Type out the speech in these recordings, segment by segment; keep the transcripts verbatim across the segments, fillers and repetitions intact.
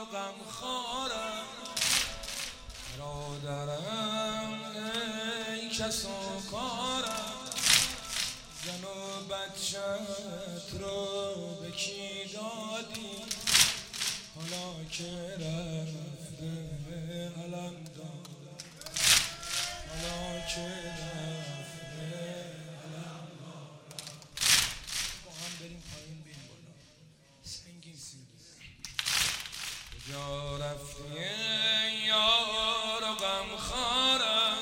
غم خارم برادرم ای کس و کارم زن و بچت رو به کی دادی حالا که رفته علم دارم حالا که رفته علم دارم با هم بریم پایین بیم بالا سنگین سنگین کجا رفتی یار و غم خارم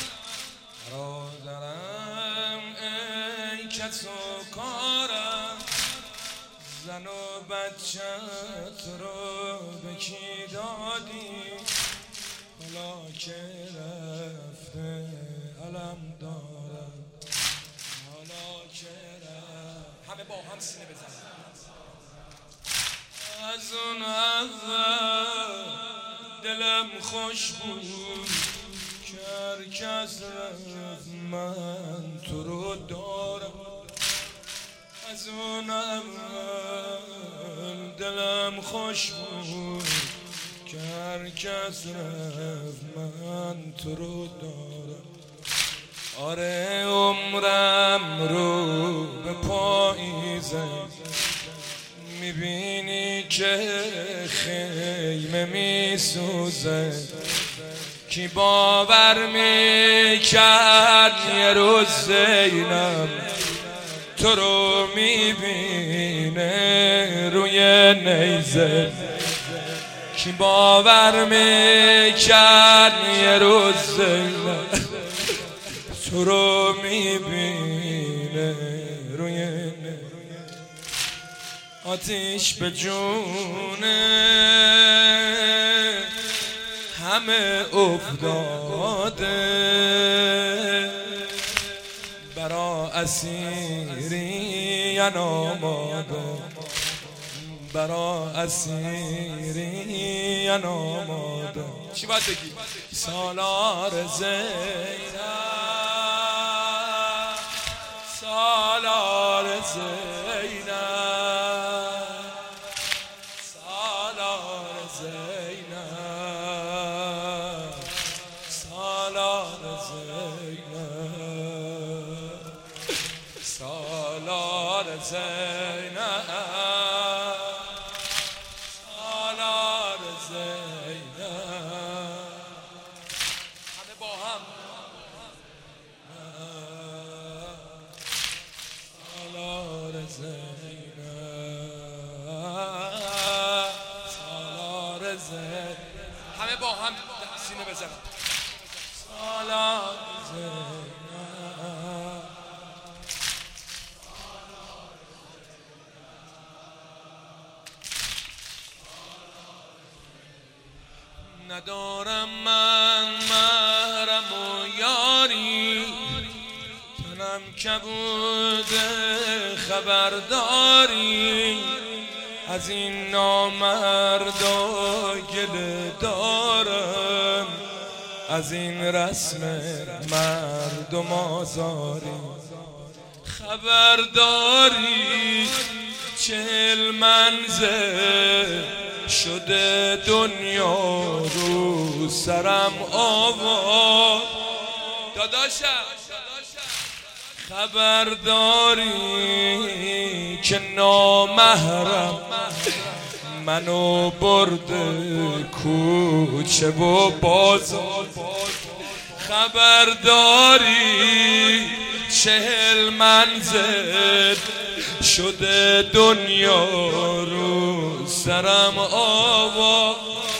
برادرم ای کس و کارم زن و بچت رو به کی دادی حالا که رفته علم دارم حالا که رفته همه با هم سینه بزنیم از اون اول دلم خوش بود که هر کس رفت من تو رو دارم از اون اول دلم خوش بود که هر کس رفت من تو رو دارم آره عمرم رو به پاییزه میبینی که خیمه میسوزه کی باور میکرد یه روز زینب تو رو میبینه روی نیزه کی باور میکرد یه روز زینب تو رو میبینه روی نیزه آتیش به جونه همه افتاده برا اسیری آماده برا اسیری آماده چی باید بگی؟ سالار زینب سالار زینب سالار زینب سالار زینب سالار زینب سالار زینب همه با هم سالار زینب سالار زینب همه با هم سینه بزنن سالار زینب ندارم من محرم و یاری تنم کبوده خبرداری از این نامردا گله دارم از این رسم مردم آزاری خبرداری چهل منزل شده دنیا رو سرم آوار داداشم خبرداری که نامحرم منو برده کوچه و بازار خبرداری چهل منزل شده دنیا رو سرم آوا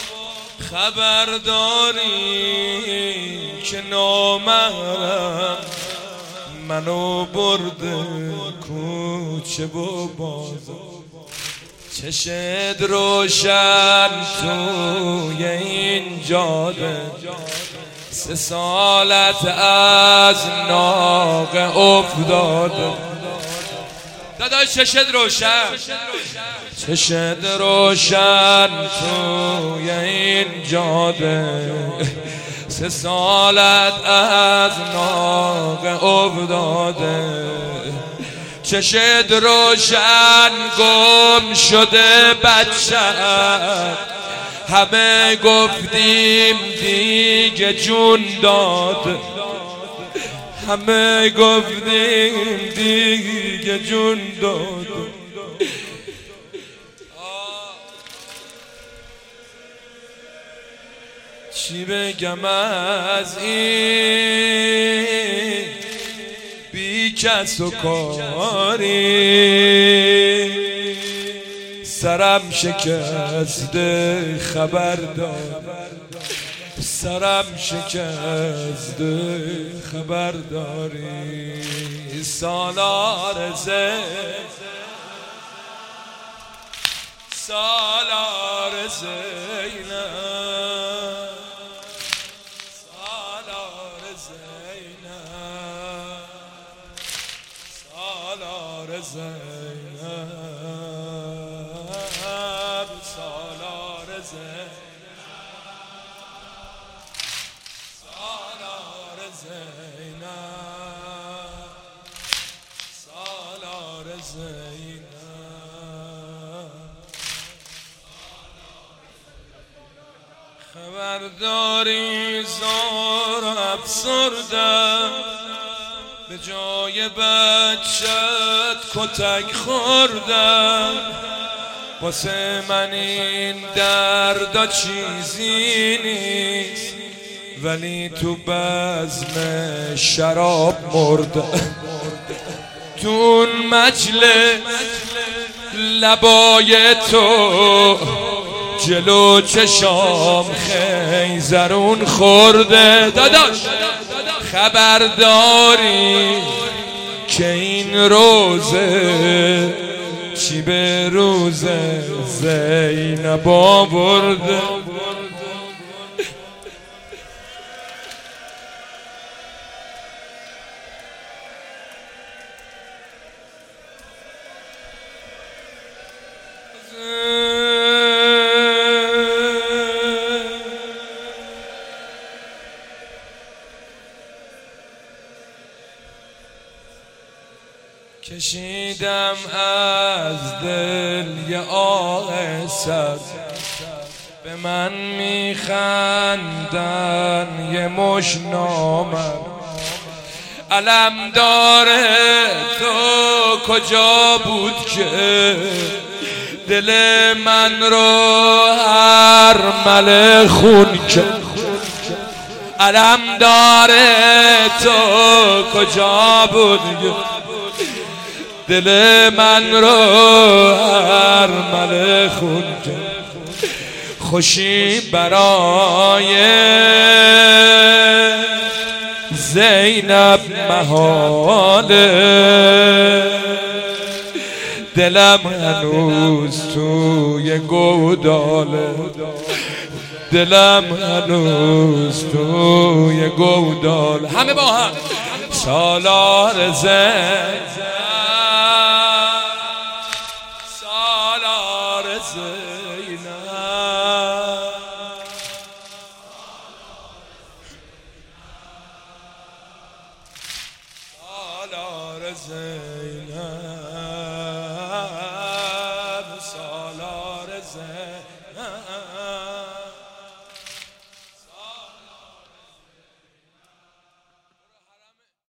خبرداری که نامحرم منو برده کوچه و بازار چشد روشن توی این جاده سه سالت از ناقه افتاده داداش چشد روشن چشد روشن توی این جاده سه سالت از ناقه افتاده چشد روشن گم شده بچه همه گفتیم دیگه جون داد، همه گفتیم دیگه جون داد. چی بگم از این بی کس و کاری، سرم شکسته خبر دار، سرم شکسته خبر داری. سالار زین سالار زینب، سالار زینب، سالار زینب، سالار زینب، سالار زینب، سالار زینب. خبرداری زار افسردم، به جای بچت کتک خوردم. واسه من این دردا چیزی نیست، ولی تو بزم شراب مردم. تو اون مجلس لبای تو جلو چشام خیزرون خورده. داداش خبرداری که این روزه چی به روزه زینب آورده. کشیدم از دل یه آه سرد، به من میخندن یه مش نامرد. علم داره تو کجا بود که دل من رو هر مل خون کرد. علم داره تو کجا بود دل من رو هر مل خون کرد. خوشی برای زینب محاله، دلم هنوز توی گوداله، دلم هنوز توی گوداله. همه با هم سالار زینب، سالار زینب، سالار زینب، سالار زینب.